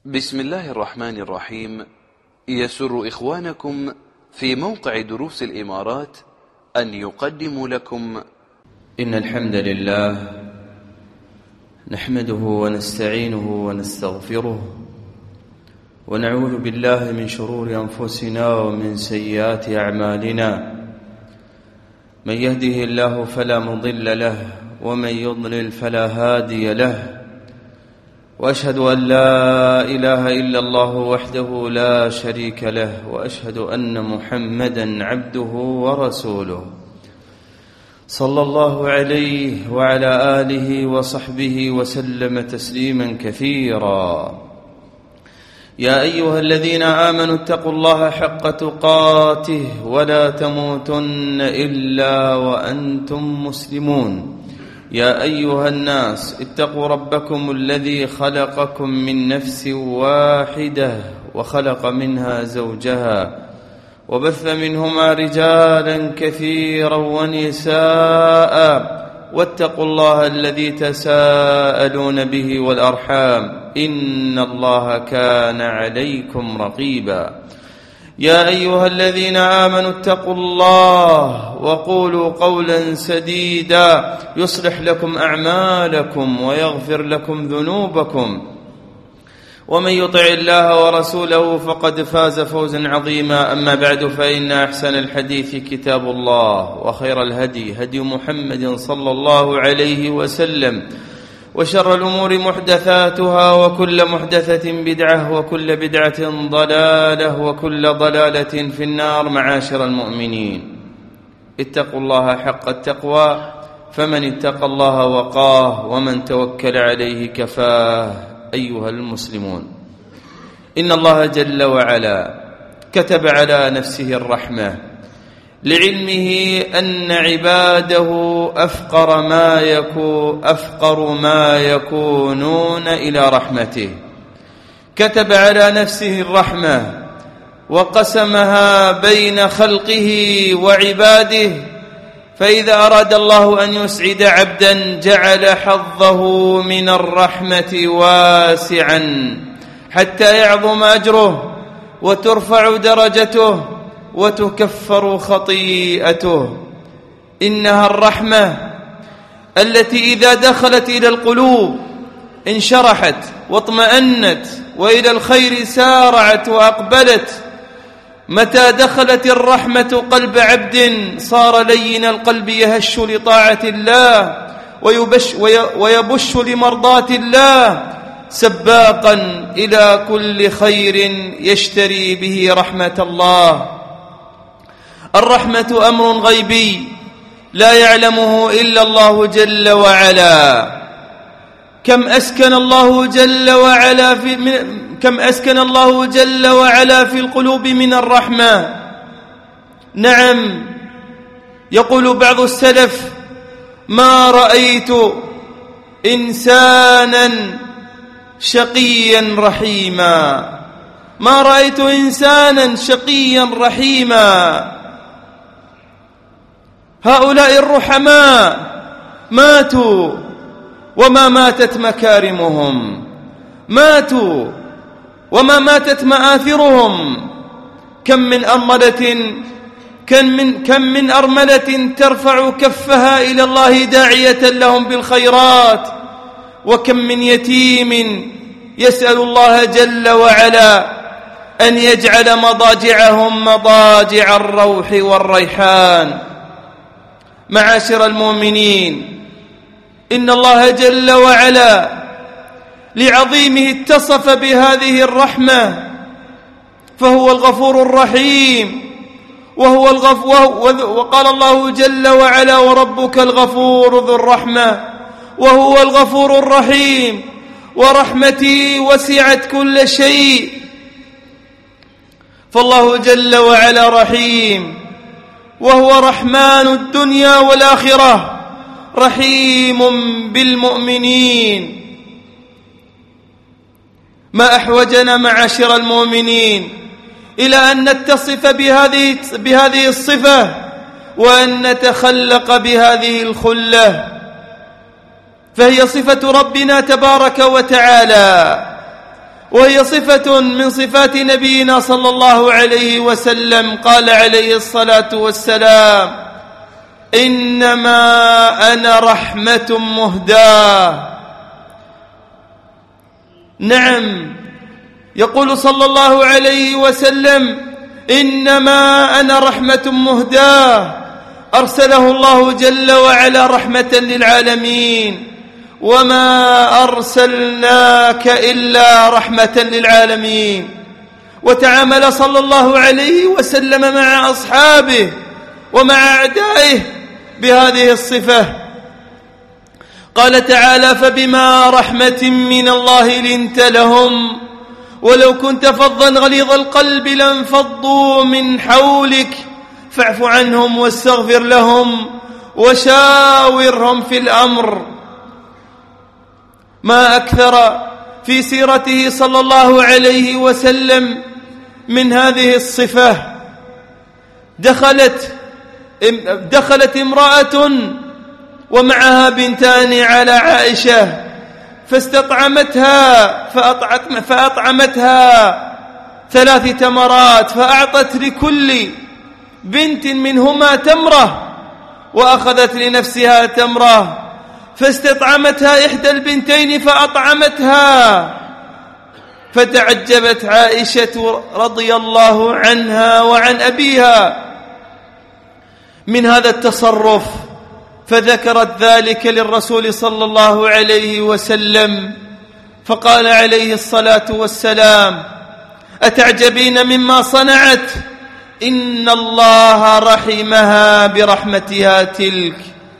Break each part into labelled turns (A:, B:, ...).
A: بسم الله الرحمن الرحيم. يسر إخوانكم في موقع دروس الإمارات أن يقدموا لكم
B: إن الحمد لله نحمده ونستعينه ونستغفره ونعوذ بالله من شرور أنفسنا ومن سيئات أعمالنا. من يهده الله فلا مضل له ومن يضلل فلا هادي له، وأشهد أن لا إله إلا الله وحده لا شريك له، وأشهد أن محمدا عبده ورسوله صلى الله عليه وعلى آله وصحبه وسلم تسليما كثيرا. يا أيها الذين آمنوا اتقوا الله حق تقاته ولا تموتن إلا وأنتم مسلمون. يا أيها الناس اتقوا ربكم الذي خلقكم من نفس واحدة وخلق منها زوجها وبث منهما رجالا كثيرا ونساء، واتقوا الله الذي تساءلون به والأرحام إن الله كان عليكم رقيبا. يا أيها الذين آمنوا اتقوا الله وقولوا قولا سديدا يصلح لكم أعمالكم ويغفر لكم ذنوبكم، ومن يطع الله ورسوله فقد فاز فوزا عظيما. أما بعد، فإن أحسن الحديث كتاب الله، وخير الهدي هدي محمد صلى الله عليه وسلم، وشر الأمور محدثاتها، وكل محدثة بدعة، وكل بدعة ضلالة، وكل ضلالة في النار. معاشر المؤمنين، اتقوا الله حق التقوى، فمن اتقى الله وقاه، ومن توكل عليه كفاه. أيها المسلمون، إن الله جل وعلا كتب على نفسه الرحمة لعلمه أن عباده أفقر ما يكونون إلى رحمته. كتب على نفسه الرحمة وقسمها بين خلقه وعباده، فإذا أراد الله أن يسعد عبدا جعل حظه من الرحمة واسعا حتى يعظم أجره وترفع درجته وتكفر خطيئته. إنها الرحمة التي إذا دخلت إلى القلوب انشرحت واطمأنت، وإلى الخير سارعت وأقبلت. متى دخلت الرحمة قلب عبد صار لين القلب يهش لطاعة الله ويبش لمرضاة الله، سباقا إلى كل خير يشتري به رحمة الله. الرحمة أمر غيبي لا يعلمه إلا الله جل وعلا. كم أسكن الله جل وعلا في القلوب من الرحمة. نعم، يقول بعض السلف: ما رأيت إنسانا شقيا رحيما، ما رأيت إنسانا شقيا رحيما. هؤلاء الرحماء ماتوا وما ماتت مكارمهم، ماتوا وما ماتت مآثرهم. كم من أرملة ترفع كفها إلى الله داعية لهم بالخيرات، وكم من يتيم يسأل الله جل وعلا أن يجعل مضاجعهم مضاجع الروح والريحان. معاشر المؤمنين، إن الله جل وعلا لعظيمه اتصف بهذه الرحمة، فهو الغفور الرحيم، وقال الله جل وعلا: وربك الغفور ذو الرحمة، وهو الغفور الرحيم، ورحمتي وسعت كل شيء. فالله جل وعلا رحيم، وهو رحمن الدنيا والآخرة، رحيم بالمؤمنين. ما أحوجنا معاشر المؤمنين إلى أن نتصف بهذه الصفة، وأن نتخلق بهذه الخلة، فهي صفة ربنا تبارك وتعالى، وهي صفة من صفات نبينا صلى الله عليه وسلم. قال عليه الصلاة والسلام: إنما أنا رحمة مهداة. نعم، يقول صلى الله عليه وسلم: إنما أنا رحمة مهداة، أرسله الله جل وعلا رحمة للعالمين، وما أرسلناك إلا رحمة للعالمين. وتعامل صلى الله عليه وسلم مع أصحابه ومع أعدائه بهذه الصفة. قال تعالى: فبما رحمة من الله لنت لهم ولو كنت فظا غليظ القلب لانفضوا من حولك فاعف عنهم واستغفر لهم وشاورهم في الأمر. ما أكثر في سيرته صلى الله عليه وسلم من هذه الصفة. دخلت امرأة ومعها بنتان على عائشة فاستطعمتها فأطعمتها 3 تمرات، فأعطت لكل بنت منهما تمرة وأخذت لنفسها تمرة، فاستطعمتها إحدى البنتين فأطعمتها. فتعجبت عائشة رضي الله عنها وعن أبيها من هذا التصرف، فذكرت ذلك للرسول صلى الله عليه وسلم، فقال عليه الصلاة والسلام: أتعجبين مما صنعت؟ إن الله رحمها برحمتها تلك.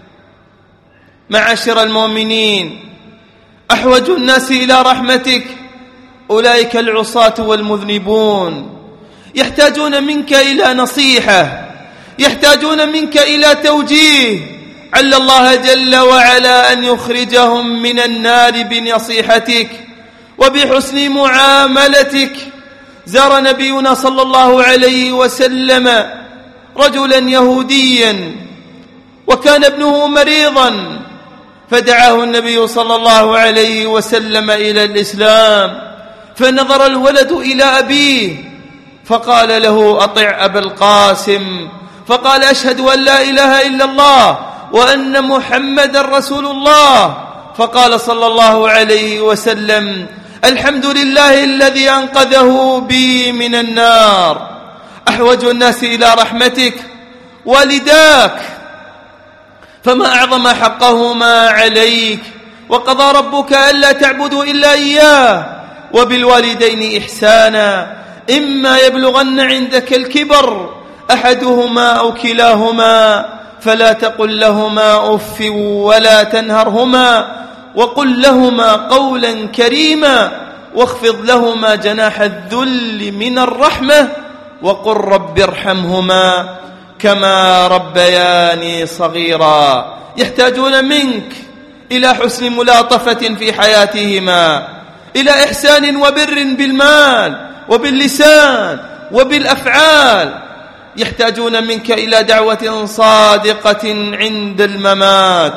B: معاشر المؤمنين، أحوج الناس إلى رحمتك أولئك العصاة والمذنبون، يحتاجون منك إلى نصيحة، يحتاجون منك إلى توجيه، عل الله جل وعلا أن يخرجهم من النار بنصيحتك وبحسن معاملتك. زار نبينا صلى الله عليه وسلم رجلا يهوديا وكان ابنه مريضا، فدعاه النبي صلى الله عليه وسلم إلى الإسلام، فنظر الولد إلى أبيه فقال له: أطع أبا القاسم، فقال: أشهد أن لا إله إلا الله وأن محمد رسول الله. فقال صلى الله عليه وسلم: الحمد لله الذي أنقذه بي من النار. أحوج الناس إلى رحمتك والداك، فما أعظم حقهما عليك، وقضى ربك ألا تعبدوا إلا إياه وبالوالدين إحسانا، إما يبلغن عندك الكبر أحدهما أو كلاهما فلا تقل لهما أف ولا تنهرهما، وقل لهما قولا كريما، واخفض لهما جناح الذل من الرحمة، وقل رب ارحمهما كما ربياني صغيرا. يحتاجون منك إلى حسن ملاطفة في حياتهما، إلى إحسان وبر بالمال وباللسان وبالأفعال. يحتاجون منك إلى دعوة صادقة عند الممات.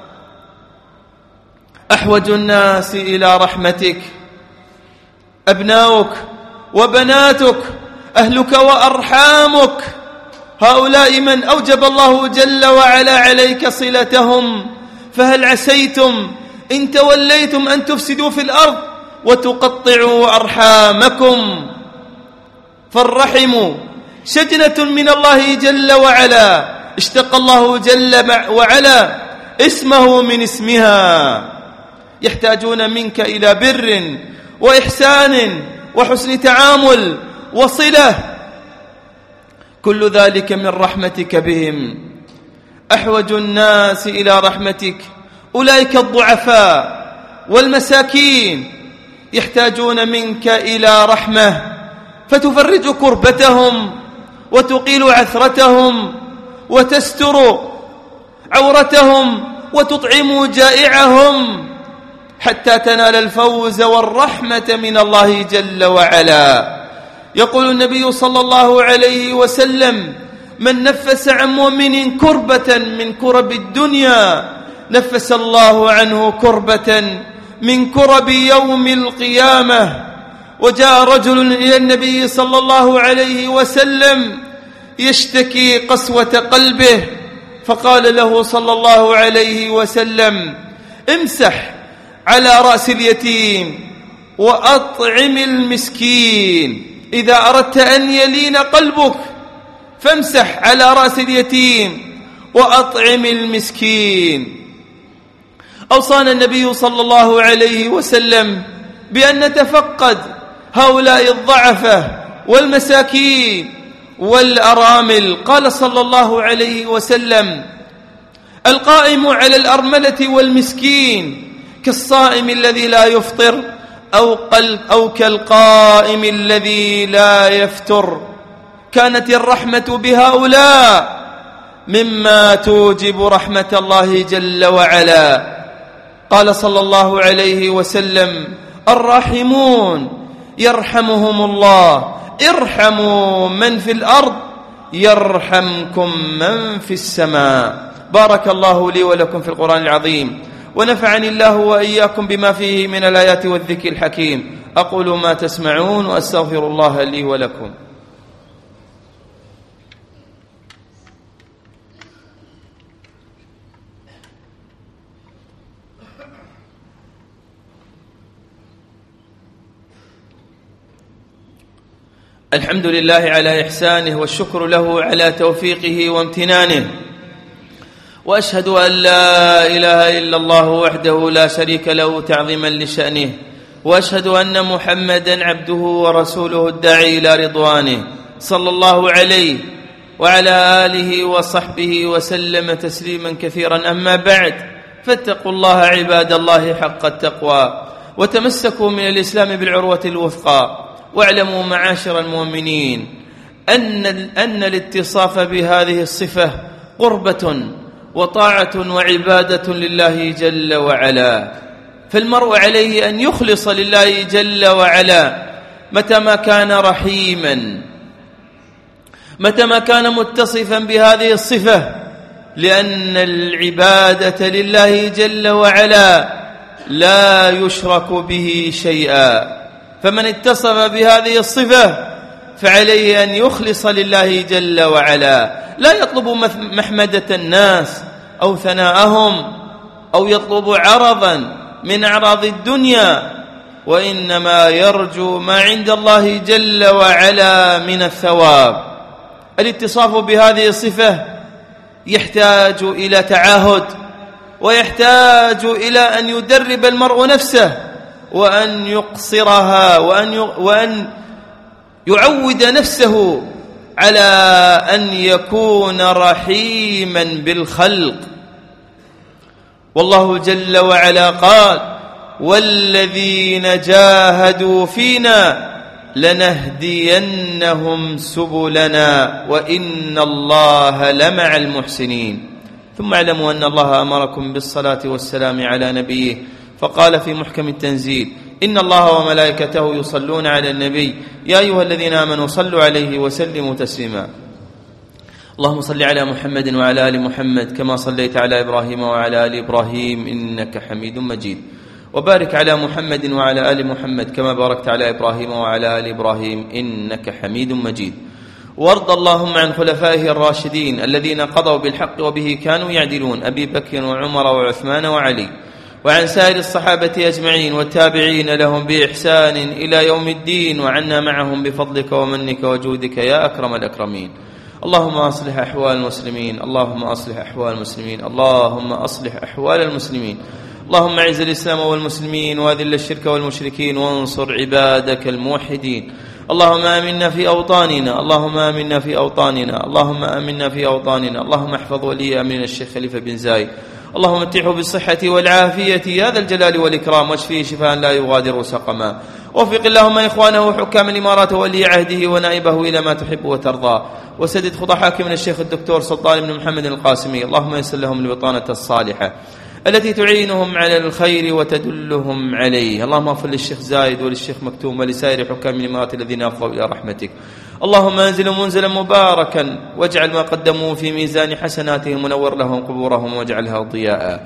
B: أحوج الناس إلى رحمتك أبناؤك وبناتك، أهلك وأرحامك، هؤلاء من أوجب الله جل وعلا عليك صلتهم، فهل عسيتم إن توليتم أن تفسدوا في الأرض وتقطعوا أرحامكم؟ فالرحم شجنة من الله جل وعلا، اشتق الله جل وعلا اسمه من اسمها. يحتاجون منك إلى بر وإحسان وحسن تعامل وصلة، كل ذلك من رحمتك بهم. أحوج الناس إلى رحمتك أولئك الضعفاء والمساكين، يحتاجون منك إلى رحمة فتفرج كربتهم وتقيل عثرتهم وتستر عورتهم وتطعم جائعهم حتى تنال الفوز والرحمة من الله جل وعلا. يقول النبي صلى الله عليه وسلم: من نفس عن مؤمن كربة من كرب الدنيا نفس الله عنه كربة من كرب يوم القيامة. وجاء رجل إلى النبي صلى الله عليه وسلم يشتكي قسوة قلبه، فقال له صلى الله عليه وسلم: امسح على رأس اليتيم وأطعم المسكين. إذا أردت أن يلين قلبك فامسح على رأس اليتيم وأطعم المسكين. أوصانا النبي صلى الله عليه وسلم بأن نتفقد هؤلاء الضعفة والمساكين والأرامل. قال صلى الله عليه وسلم: القائم على الأرملة والمسكين كالصائم الذي لا يفطر أو كالقائم الذي لا يفتر. كانت الرحمة بهؤلاء مما توجب رحمة الله جل وعلا. قال صلى الله عليه وسلم: الراحمون يرحمهم الله، ارحموا من في الأرض يرحمكم من في السماء. بارك الله لي ولكم في القرآن العظيم، ونفعني الله وإياكم بما فيه من الآيات والذكر الحكيم. أقول ما تسمعون وأستغفر الله لي ولكم. الحمد لله على إحسانه، والشكر له على توفيقه وامتنانه، وأشهد أن لا إله إلا الله وحده لا شريك له تعظيما لشأنه، وأشهد أن محمدا عبده ورسوله الداعي إلى رضوانه، صلى الله عليه وعلى آله وصحبه وسلم تسليما كثيرا. أما بعد، فاتقوا الله عباد الله حق التقوى، وتمسكوا من الإسلام بالعروة الوثقى. واعلموا معاشر المؤمنين أن الاتصاف بهذه الصفة قربة وطاعة وعبادة لله جل وعلا. فالمرء عليه أن يخلص لله جل وعلا متى ما كان رحيما، متى ما كان متصفا بهذه الصفة، لأن العبادة لله جل وعلا لا يشرك به شيئا. فمن اتصف بهذه الصفة فعليه أن يخلص لله جل وعلا، لا يطلب محمدة الناس أو ثناءهم أو يطلب عرضا من أعراض الدنيا، وإنما يرجو ما عند الله جل وعلا من الثواب. الاتصاف بهذه الصفة يحتاج إلى تعاهد، ويحتاج إلى أن يدرب المرء نفسه، وأن يقصرها، وأن يعود نفسه على أن يكون رحيما بالخلق. والله جل وعلا قال: والذين جاهدوا فينا لنهدينهم سبلنا وإن الله لمع المحسنين. ثم اعلموا أن الله أمركم بالصلاة والسلام على نبيه، فقال في محكم التنزيل: إن الله وملائكته يصلون على النبي يا أيها الذين آمنوا صلوا عليه وسلموا تسليما. اللهم صل على محمد وعلى آل محمد كما صليت على إبراهيم وعلى آل إبراهيم إنك حميد مجيد، وبارك على محمد وعلى آل محمد كما باركت على إبراهيم وعلى آل إبراهيم إنك حميد مجيد. وارض اللهم عن خلفائه الراشدين الذين قضوا بالحق وبه كانوا يعدلون، أبي بكر وعمر وعثمان وعلي، وعن سائر الصحابة أجمعين والتابعين لهم بإحسان إلى يوم الدين، وعنا معهم بفضلك ومنك وجودك يا أكرم الأكرمين. اللهم أصلح أحوال المسلمين، اللهم أصلح أحوال المسلمين، اللهم أصلح أحوال المسلمين. اللهم أعز الإسلام والمسلمين وأذل الشرك والمشركين وانصر عبادك الموحدين. اللهم آمنا في أوطاننا، اللهم آمنا في أوطاننا، اللهم آمنا في أوطاننا. اللهم احفظ ولي أمرنا الشيخ خليفة بن زايد، اللهم متعه بالصحة والعافية يا ذا الجلال والإكرام، واشفيه شفاء لا يغادر سقما. وفق اللهم إخوانه وحكام الإمارات وولي عهده ونائبه إلى ما تحب وترضى، وسدد خطى حاكمنا الشيخ الدكتور سلطان بن محمد القاسمي. اللهم يسر لهم البطانة الصالحة التي تعينهم على الخير وتدلهم عليه. اللهم اغفر للشيخ زايد وللشيخ مكتوم ولسائر حكام الإمارات الذين أفضوا إلى رحمتك. اللهم انزل منزلا مباركا، واجعل ما قدموا في ميزان حسناتهم، ونور لهم قبورهم واجعلها ضياء.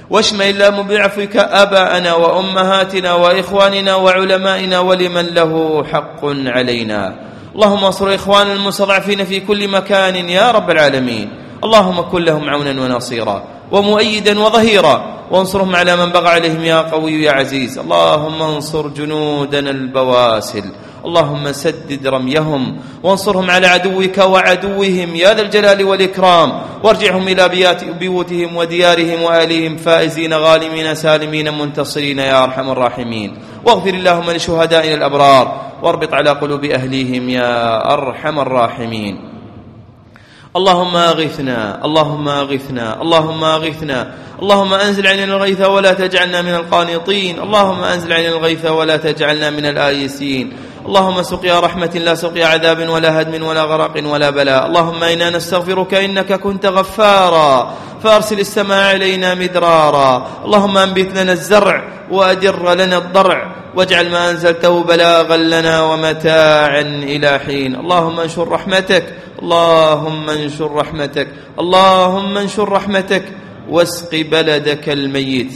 B: واشمل اللهم بعفوك آباءنا وأمهاتنا وإخواننا وعلمائنا ولمن له حق علينا. اللهم انصر إخواننا المستضعفين في كل مكان يا رب العالمين. اللهم كن لهم عونا ونصيرا ومؤيدا وظهيرا، وانصرهم على من بغى عليهم يا قوي يا عزيز. اللهم انصر جنودنا البواسل، اللهم سدد رميهم وانصرهم على عدوك وعدوهم يا ذا الجلال والإكرام، وارجعهم إلى بيوتهم وديارهم وآلهم فائزين غالمين سالمين منتصرين يا أرحم الراحمين. واغفر اللهم لشهدائنا الأبرار واربط على قلوب أهليهم يا أرحم الراحمين. اللهم أغثنا اللهم أغثنا اللهم أغثنا، اللهم أنزل علينا الغيث ولا تجعلنا من القانطين، اللهم أنزل علينا الغيث ولا تجعلنا من الآيسين. اللهم سقيا رحمة لا سقيا عذاب ولا هدم ولا غرق ولا بلاء. اللهم إنا نستغفرك إنك كنت غفارا فأرسل السماء علينا مدرارا. اللهم أنبت لنا الزرع وأدر لنا الضرع، واجعل ما أنزلته بلاغا لنا ومتاعا إلى حين. اللهم انشر رحمتك اللهم انشر رحمتك اللهم انشر رحمتك واسق بلدك الميت.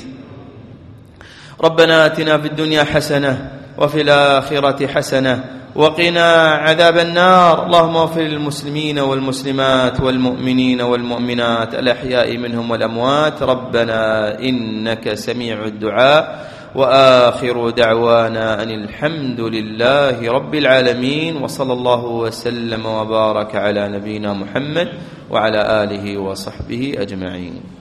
B: ربنا آتنا في الدنيا حسنة وفي الآخرة حسنة وقنا عذاب النار. اللهم اغفر للمسلمين والمسلمات والمؤمنين والمؤمنات الأحياء منهم والأموات. ربنا إنك سميع الدعاء، وآخر دعوانا أن الحمد لله رب العالمين، وصلى الله وسلم وبارك على نبينا محمد وعلى آله وصحبه أجمعين.